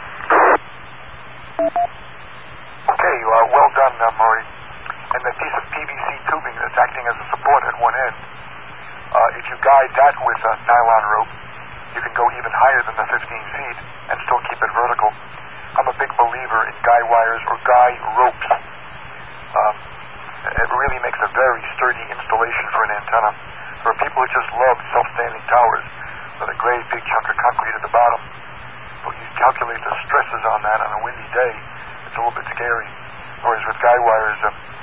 Okay, well done, Murray. And the piece of PVC tubing that's acting as a support at one end, if you guide that with a nylon rope, you can go even higher than the 15 feet and still keep it vertical. I'm a big believer in guy wires or guy ropes. It really makes a very sturdy installation for an antenna. For people who just love self-standing towers with a great big chunk of concrete at the bottom, but you calculate the stresses on that on a windy day, it's a little bit scary. Whereas with guy wires,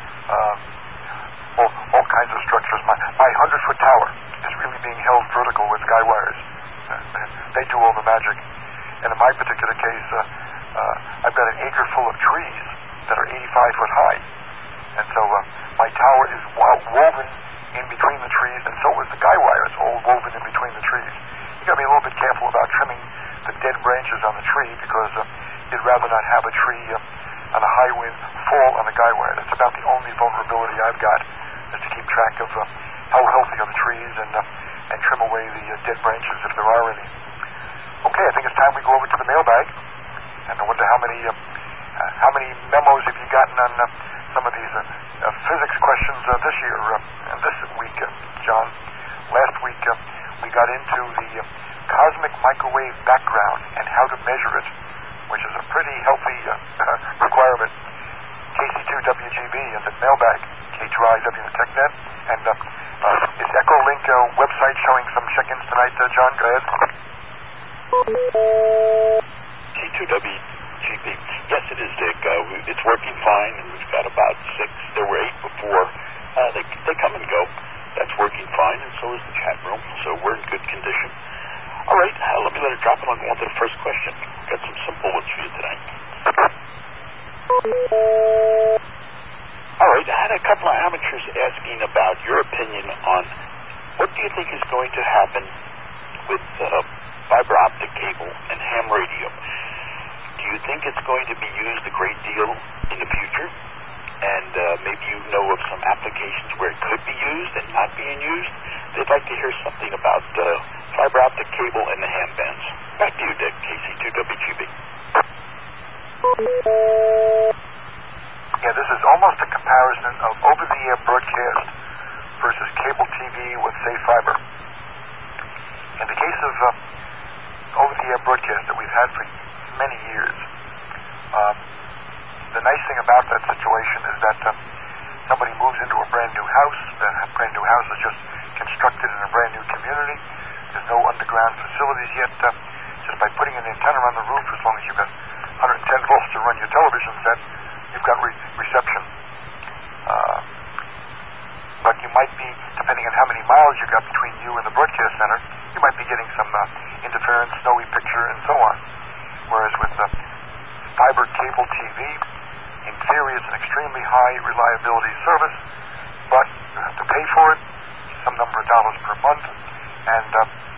all kinds of structures. My 100-foot tower is really being held vertical with guy wires. They do all the magic. And in my particular case, I've got an acre full of trees that are 85 foot high. And so my tower is woven in between the trees, and so is the guy wire. It's all woven in between the trees. You got to be a little bit careful about trimming the dead branches on the tree because you'd rather not have a tree on a high wind fall on the guy wire. That's about the only vulnerability I've got, is to keep track of how healthy are the trees and trim away the dead branches if there are any. Okay, I think it's time we go over to the mailbag. And I wonder how many memos have you gotten on some of these physics questions this year and this week, John. Last week we got into the cosmic microwave background and how to measure it, which is a pretty healthy requirement. KC2WGB and the mailbag, K2IW in the TechNet. And is Echolink website showing some check-ins tonight, John? Go ahead. K2WGB. Yes, it is, Dick. It's working fine, and we've got about 6. There were 8 before. They come and go. That's working fine, and so is the chat room. So we're in good condition. All right, let me let it drop it on to the first question. Got some simple ones for you tonight. All right, I had a couple of amateurs asking about your opinion on what do you think is going to happen with fiber optic cable and ham radio. Do you think it's going to be used a great deal in the future? And maybe you know of some applications where it could be used and not being used. They'd like to hear something about fiber optic cable and the ham bands. Back to you, Dick, KC2WGB. Yeah, this is almost a comparison of over-the-air broadcast versus cable TV with, say, fiber. In the case of over-the-air broadcast that we've had for many years, the nice thing about that situation is that somebody moves into a brand new house. The brand new house is just constructed in a brand new community. There's no underground facilities yet. Just by putting an antenna on the roof, as long as you've got 110 volts to run your television set, you've got reception. But you might be, depending on how many miles you got between you and the broadcast center, you might be getting some interference, snowy picture, and so on. Whereas with fiber cable TV, in theory, it's an extremely high reliability service, but you have to pay for it, some number of dollars per month, and